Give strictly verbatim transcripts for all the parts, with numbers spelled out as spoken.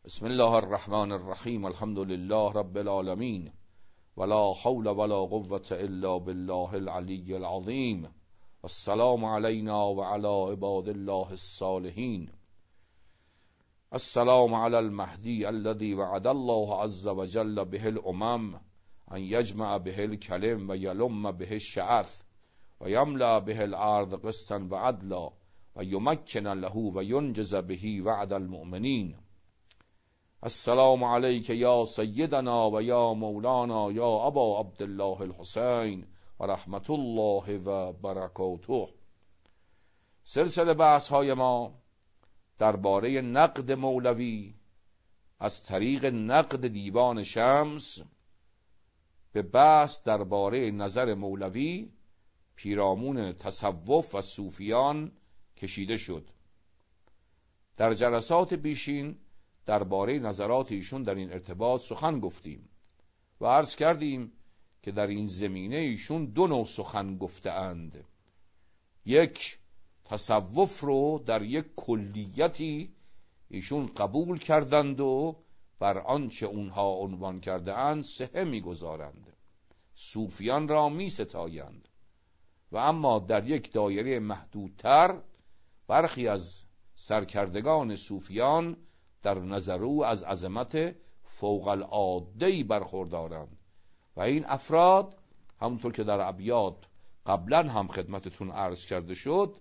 بسم الله الرحمن الرحیم. الحمد لله رب العالمین ولا حول ولا قوة الا بالله العلی العظیم والسلام علینا وعلى عباد الله الصالحین. السلام علی المهدی الذی وعد الله عز وجل به الامم ان یجمع به الکلم و یلم به الشعث و یملأ به الارض قسطا و عدلا و یمکن له و ینجز به وعد المؤمنین. السلام علیک یا سیدنا و یا مولانا یا ابا عبدالله الحسین و رحمت الله و برکاته. سلسله بحث های ما درباره نقد مولوی از طریق نقد دیوان شمس به بحث درباره نظر مولوی پیرامون تصوف و صوفیان کشیده شد. در جلسات پیشین درباره نظرات ایشون در این ارتباط سخن گفتیم و عرض کردیم که در این زمینه ایشون دو نوع سخن گفته اند. یک، تصوف رو در یک کلیتی ایشون قبول کردند و بر آنچه اونها عنوان کرده اند صحه میگذارند، صوفیان را می ستایند. و اما در یک دایره محدودتر برخی از سرکردگان صوفیان در نظر او از عظمت فوق العاده‌ای برخوردارند و این افراد همونطور که در ابیات قبلا هم خدمتتون عرض کرده شد،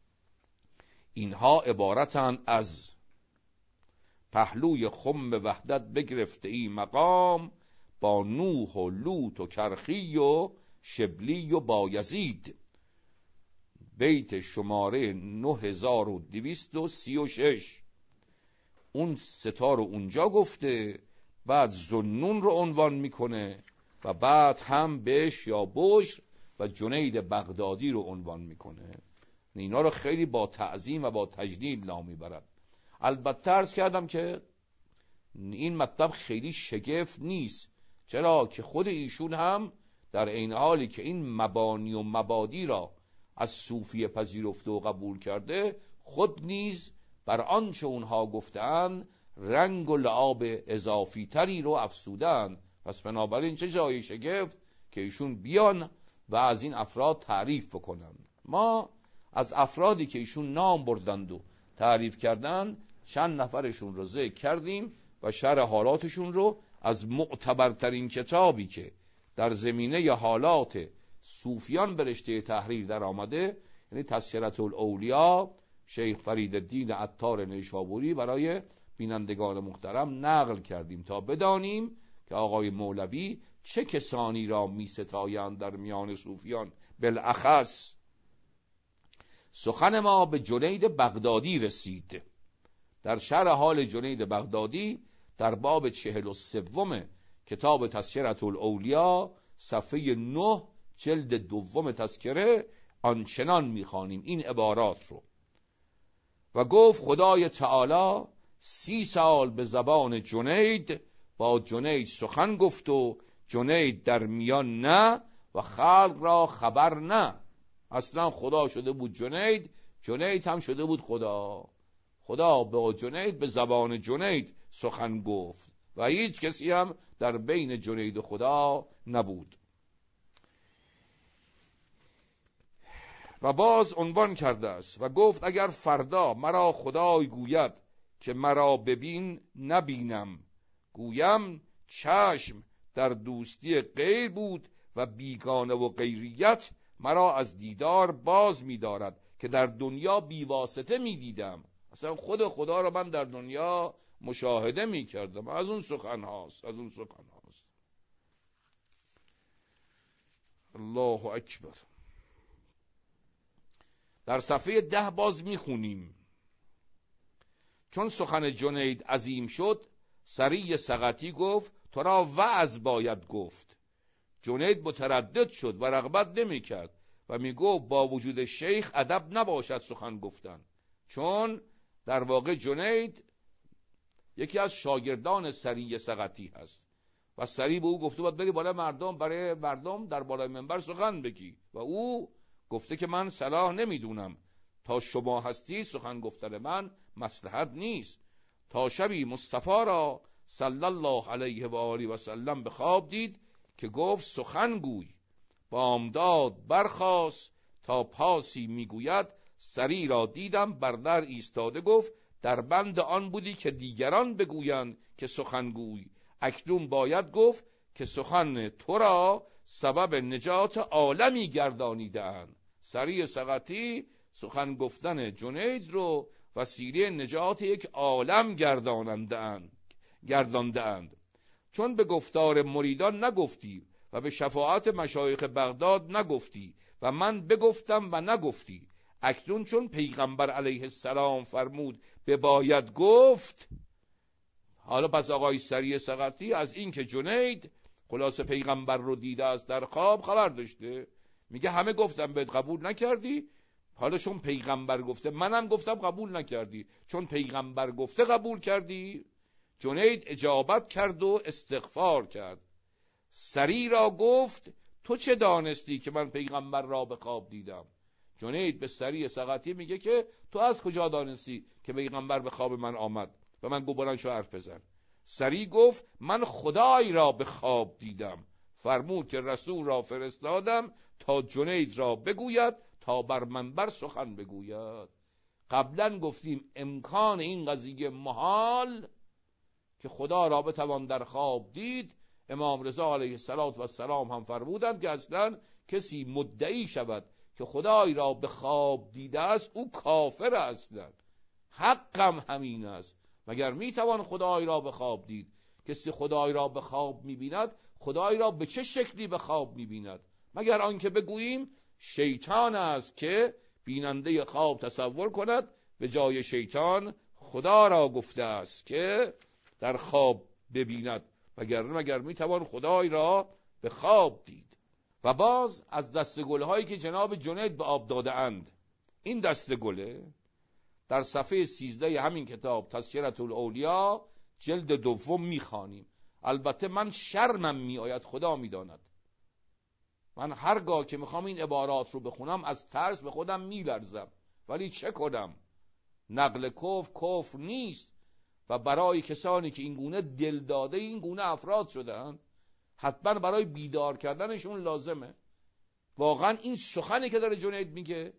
اینها عبارتند از پهلوی خم وحدت بگرفته ای مقام، با نوح و لوط و کرخی و شبلی و بایزید. بیت شماره نه هزار و دویست و سی و شش. اون ستا رو اونجا گفته، بعد ذوالنون رو عنوان میکنه و بعد هم بش یا بشر و جنید بغدادی رو عنوان میکنه. اینا رو خیلی با تعظیم و با تجلیل نام میبرد. البته عرض کردم که این مطلب خیلی شگفت نیست، چرا که خود ایشون هم در عین حالی که این مبانی و مبادی را از صوفیه پذیرفته و قبول کرده، خود نیز بر آنچه اونها گفتن رنگ و لعاب اضافی تری رو افسودن. پس بنابراین چه جای شگفت که ایشون بیان و از این افراد تعریف بکنن. ما از افرادی که ایشون نام بردند و تعریف کردن چند نفرشون رو ذکر کردیم و شرح حالاتشون رو از معتبرترین کتابی که در زمینه حالات صوفیان به رشته تحریر در آمده، یعنی تذکرة الاولیاء شیخ فرید الدین عطار نیشابوری، برای بینندگان محترم نقل کردیم تا بدانیم که آقای مولوی چه کسانی را می ستایند در میان صوفیان. بالاخص سخن ما به جنید بغدادی رسید. در شرح حال جنید بغدادی در باب چهل و سوم کتاب تذکرة الاولیاء صفحه نه جلد دوم تذکره آنچنان میخوانیم این عبارات رو و گفت خدای تعالی سی سال به زبان جنید با جنید سخن گفت و جنید در میان نه و خلق را خبر نه. اصلا خدا شده بود جنید، جنید هم شده بود خدا. خدا با جنید به زبان جنید سخن گفت و هیچ کسی هم در بین جنید و خدا نبود. و باز عنوان کرده است و گفت اگر فردا مرا خدای گوید که مرا ببین نبینم، گویم چشم در دوستی غیر بود و بیگانه و غیریت مرا از دیدار باز می دارد که در دنیا بیواسطه می دیدم. اصلا خود خدا را من در دنیا مشاهده می کردم. از اون سخن هاست، از اون سخن هاست. الله اکبر. در صفحه ده باز میخونیم چون سخن جنید عظیم شد، سری سقطی گفت تو را وعظ باید گفت. جنید متردد شد و رغبت نمی کرد و می گفت با وجود شیخ ادب نباشد سخن گفتن، چون در واقع جنید یکی از شاگردان سری سقطی هست و سری به او گفته باید بری بالا مردم، برای مردم در بالای منبر سخن بگی و او گفته که من صلاح نمیدونم، تا شما هستی سخن گفتن من مصلحت نیست. تا شبی مصطفی را صلی الله علیه و آله و سلم به خواب دید که گفت سخن گوی. بامداد برخاست تا پاسی میگوید سری را دیدم بر در ایستاده، گفت در بند آن بودی که دیگران بگویند که سخنگوی، اکنون باید گفت که سخن تو را سبب نجات عالمی گردانیده‌اند. سری سقطی سخن گفتن جنید رو وسیله نجات یک عالم گرداننده‌اند گردانده‌اند. چون به گفتار مریدان نگفتی و به شفاعت مشایخ بغداد نگفتی و من بگفتم و نگفتی، اکنون چون پیغمبر علیه السلام فرمود به باید گفت. حالا پس آقای سری سقطی از این که جنید خلاص پیغمبر رو دیده است در خواب خبر داشته، میگه همه گفتم بهت قبول نکردی، حالا چون پیغمبر گفته منم گفتم قبول نکردی، چون پیغمبر گفته قبول کردی. جنید اجابت کرد و استغفار کرد. سری را گفت تو چه دانستی که من پیغمبر را به خواب دیدم؟ جنید به سری سقطی میگه که تو از کجا دانستی که پیغمبر به خواب من آمد و من گبرانشو حرف بزن؟ سری گفت من خدای را به خواب دیدم، فرمود که رسول را فرستادم تا جنید را بگوید تا بر منبر سخن بگوید. قبلا گفتیم امکان این قضیه محال که خدا را بتوان در خواب دید. امام رضا علیه السلام هم فرمودند که اصلا کسی مدعی شود که خدای را به خواب دیده است او کافر اصلا. حقم همین است. مگر میتوان خدای را به خواب دید؟ کسی خدای را به خواب میبیند، خدای را به چه شکلی به خواب میبیند؟ مگر آنکه بگوییم شیطان است که بیننده خواب تصور کند به جای شیطان خدا را گفته است که در خواب ببیند، مگر مگر میتوان خدای را به خواب دید. و باز از دست گلهایی که جناب جنید به آب داده اند، این دست گله در صفحه سیزده همین کتاب تذکرة الاولیا جلد دوم میخوانیم. البته من شرمم میآید، خدا میداند، من هرگاه که میخوام این عبارات رو بخونم از ترس به خودم میلرزم، ولی چه کنم؟ نقل کفر کفر نیست و برای کسانی که این گونه دل داده این گونه افراد شدن حتما برای بیدار کردنشون لازمه. واقعا این سخنی که داره جنید میگه.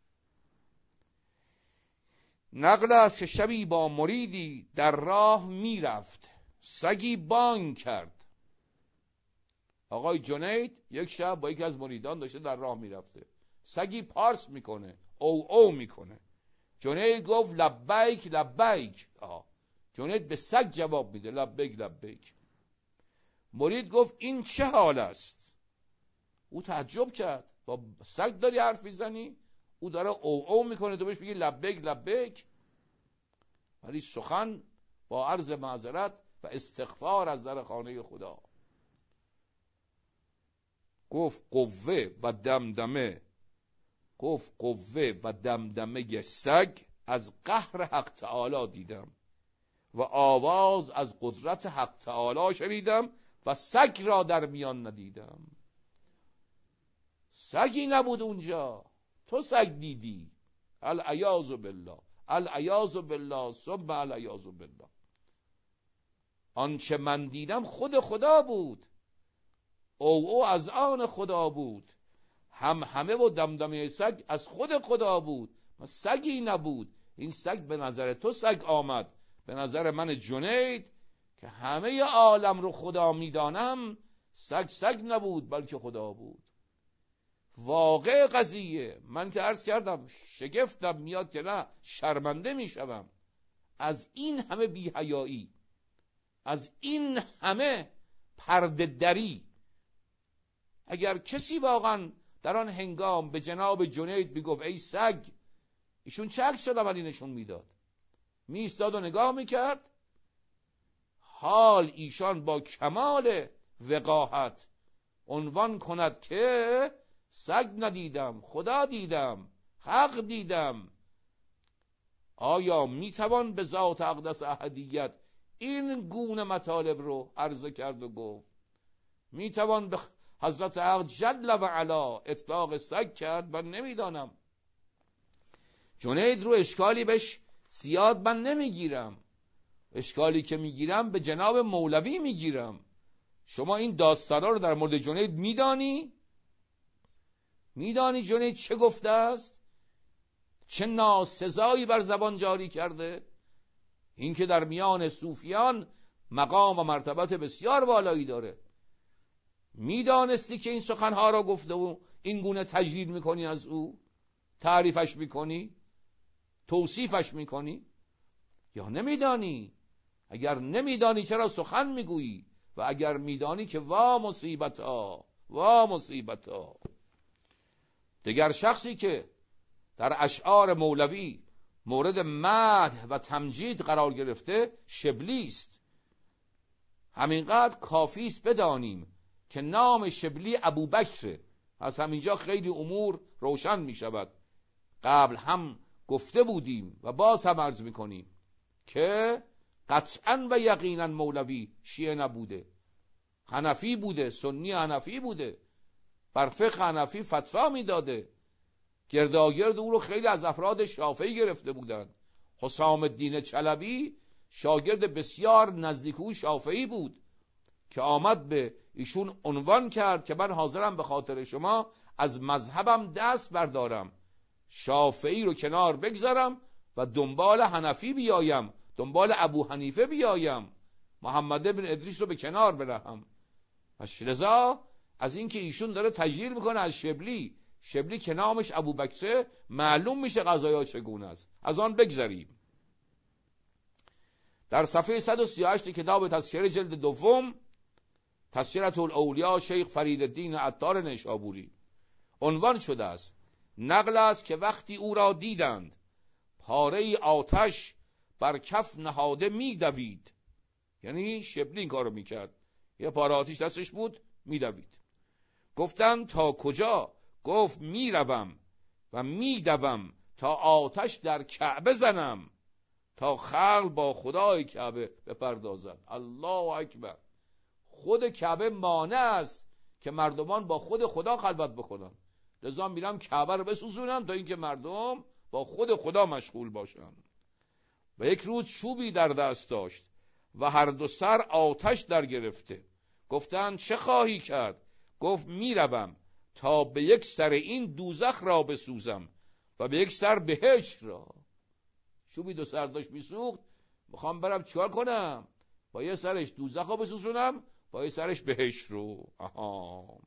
نقل است که شبی با مریدی در راه میرفت، سگی بانگ کرد. آقای جنید یک شب با یکی از مریدان داشته در راه میرفته، سگی پارس میکنه، او او میکنه. جنید گفت لبیک لبیک. آه. جنید به سگ جواب میده لبیک لبیک. مرید گفت این چه حال است؟ او تعجب کرد، با سگ داری حرف میزنی؟ او داره او او میکنه تو بهش میگی لبیک لبیک؟ ولی سخن با عرض معذرت و استغفار از در خانه خدا. گفت قوه و دمدمه گفت قوه و دمدمه سگ از قهر حق تعالی دیدم و آواز از قدرت حق تعالی شنیدم و سگ را در میان ندیدم. سگی نبود اونجا، تو سگ دیدی. العیاذ بالله العیاذ بالله ثم العیاذ بالله. آنچه من دیدم خود خدا بود، او او از آن خدا بود، هم همه و دمدمه سگ از خود خدا بود، سگی نبود. این سگ به نظر تو سگ آمد، به نظر من جنید که همه عالم رو خدا میدانم سگ سگ نبود بلکه خدا بود. واقع قضیه من که عرض کردم شگفتم میاد که نه شرمنده میشوم از این همه بی‌حیایی، از این همه پرده دری. اگر کسی واقعا در آن هنگام به جناب جنید میگفت ای سگ، ایشون چه عکس عملی نشون میداد؟ می ایستاد و نگاه میکرد. حال ایشان با کمال وقاحت عنوان کند که سگ ندیدم، خدا دیدم، حق دیدم. آیا میتوان به ذات اقدس احدیت این گونه مطالب رو عرضه کرد و گفت؟ میتوان به حضرت حق جل و علا اطلاق سگ کرد؟ من نمیدانم. جنید رو اشکالی بهش زیاد من نمیگیرم، اشکالی که میگیرم به جناب مولوی میگیرم. شما این داستانا رو در مورد جنید میدانی؟ میدانی جنید چه گفته است؟ چه ناسزایی بر زبان جاری کرده؟ این که در میان صوفیان مقام و مرتبت بسیار بالایی داره. میدانستی که این سخنها را گفته و این گونه تجدید میکنی از او؟ تعریفش میکنی؟ توصیفش میکنی؟ یا نمیدانی؟ اگر نمیدانی چرا سخن میگویی؟ و اگر میدانی که وا مصیبتا، وا مصیبتا. دیگر شخصی که در اشعار مولوی مورد مدح و تمجید قرار گرفته شبلی است. همینقدر کافی است بدانیم که نام شبلی ابوبکر. از همینجا خیلی امور روشن می شود. قبل هم گفته بودیم و باز هم عرض می کنیم که قطعا و یقینا مولوی شیعه نبوده، حنفی بوده، سنی حنفی بوده، بر فقه حنفی فتوا می داده. گرداگرد او رو خیلی از افراد شافعی گرفته بودند. حسام الدین چلبی شاگرد بسیار نزدیک او شافعی بود که آمد به ایشون عنوان کرد که من حاضرم به خاطر شما از مذهبم دست بردارم، شافعی رو کنار بگذارم و دنبال حنفی بیایم، دنبال ابو حنیفه بیایم، محمد بن ادریس رو به کنار برهم. و لذا از اینکه ایشون داره تجلیل میکنه از شبلی، شبلی که نامش ابوبکر، معلوم میشه قضایا چگونه است. از آن بگذریم. در صفحه صد و سی و هشت کتاب تذکره جلد دوم، تذکرة الاولیا شیخ فریدالدین عطار نیشابوری، عنوان شده است: نقل است که وقتی او را دیدند پاره آتش بر کف نهاده میدوید. یعنی شبلی این کارو میکرد، یه پاره آتش دستش بود میدوید. گفتند تا کجا؟ گفت میروم و میدوم تا آتش در کعبه زنم، تا خلق با خدای کعبه بپردازد. الله اکبر. خود کعبه مانع است که مردمان با خود خدا خلوت بکنن، لذا میرم کعبه رو بسوزونم تا اینکه مردم با خود خدا مشغول باشن. و یک روز چوبی در دست داشت و هر دو سر آتش در گرفته. گفتند چه خواهی کرد؟ گفت میروم تا به یک سر این دوزخ را بسوزم و به یک سر بهشت را. چوبی دو سر داشت میسوخت، میخوام برم چیکار کنم؟ با یه سرش دوزخ را بسوزونم، با یه سرش بهشت رو. آها.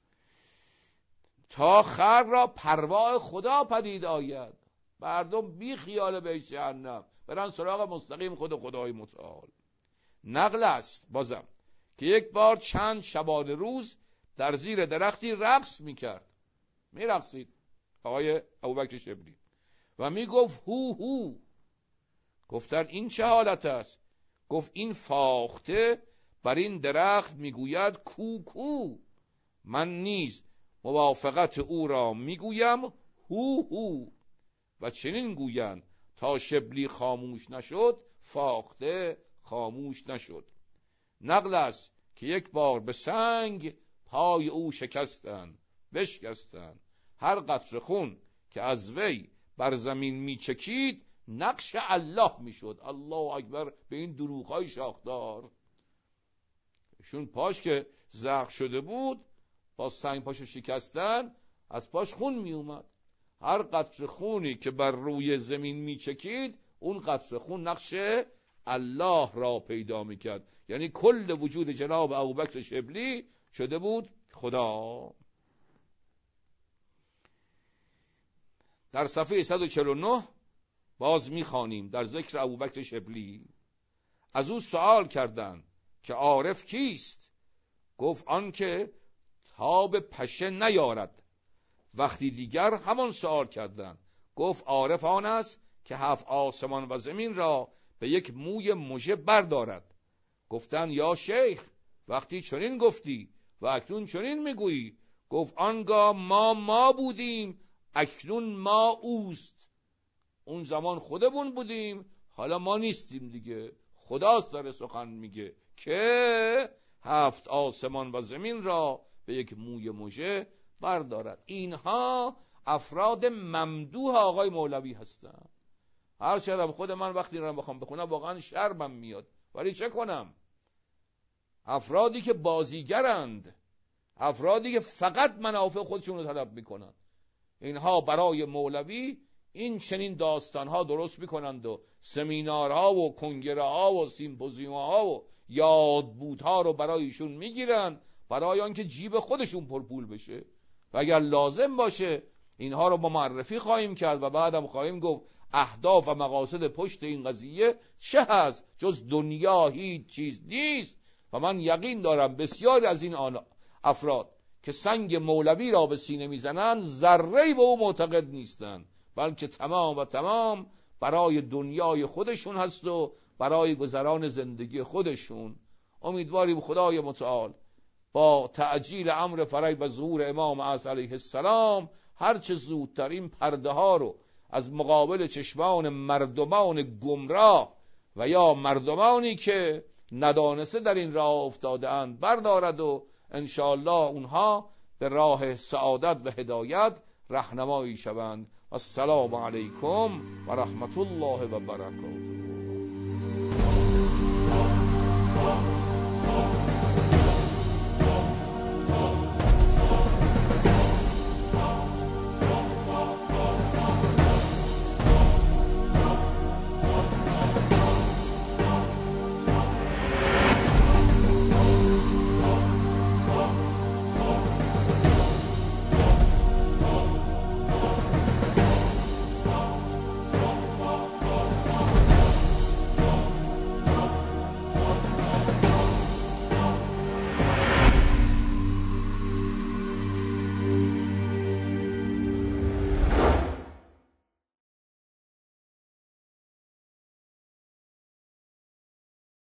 تا خلق را پروا خدا پدید آید، مردم بی خیال بهشت جهنم برن سراغ مستقیم خود خدای متعال. نقل است بازم که یک بار چند شبانه روز در زیر درختی رقص میکرد، میرقصید آقای ابوبکر شبلی و میگفت هو هو. گفتن این چه حالت است؟ گفت این فاخته بر این درخت میگوید کو کو، من نیز موافقت او را میگویم هو هو. و چنین گویند تا شبلی خاموش نشد فاخته خاموش نشد. نقل است که یک بار به سنگ پای او شکستند، بشکستند. هر قطره خون که از وی بر زمین میچکید نقش الله میشد. الله اکبر. به این دروغ‌های شاخدار. شون پاش که زخم شده بود با سنگ پاشو شکستن، از پاش خون میومد. هر قطره خونی که بر روی زمین میچکید اون قطره خون نقش الله را پیدا میکرد. یعنی کل وجود جناب ابوبکر شبلی شده بود خدا. در صفحه صد و چهل و نه باز میخوانیم در ذکر ابوبکر شبلی. از او سوال کردند که عارف کیست؟ گفت آن که تاب پشه نیارد. وقتی دیگر همان سوال کردند. گفت عارف آن است که هفت آسمان و زمین را به یک موی مژه بردارد. گفتند یا شیخ وقتی چنین گفتی و اکنون چنین میگویی؟ گفت آنگاه ما ما بودیم، اکنون ما اوست. اون زمان خودمون بودیم، حالا ما نیستیم دیگه. خداست داره سخن میگه که هفت آسمان و زمین را به یک موی مژه بردارد. اینها افراد ممدوح آقای مولوی هستند. هر چقدر خود من وقتی رو بخوام بخونم واقعا شرمم میاد، ولی چه کنم؟ افرادی که بازیگرند، افرادی که فقط منافع خودشون رو طلب میکنن، اینها برای مولوی این چنین داستانها درست میکنند و سمینارها و کنگره ها و سیمپوزیوم ها و یادبودها رو برای ایشون میگیرند، برای آنکه جیب خودشون پرپول بشه. و اگر لازم باشه اینها رو با معرفی خواهیم کرد و بعدم خواهیم گفت اهداف و مقاصد پشت این قضیه چه هست. جز دنیا هیچ چیز نیست. و من یقین دارم بسیاری از این افراد که سنگ مولوی را به سینه میزنند ذره‌ای به او معتقد نیستند، بلکه تمام و تمام برای دنیای خودشون هست و برای گذران زندگی خودشون. امیدواریم خدای متعال با تعجیل امر فرج و ظهور امام اعظم علیه السلام هر چه زودتر این پرده ها رو از مقابل چشمان مردمان گمراه و یا مردمانی که ندانسته در این راه افتاده اند بردارد و انشاءالله اونها به راه سعادت و هدایت رهنمایی شوند. السلام علیکم و رحمت الله و برکاته.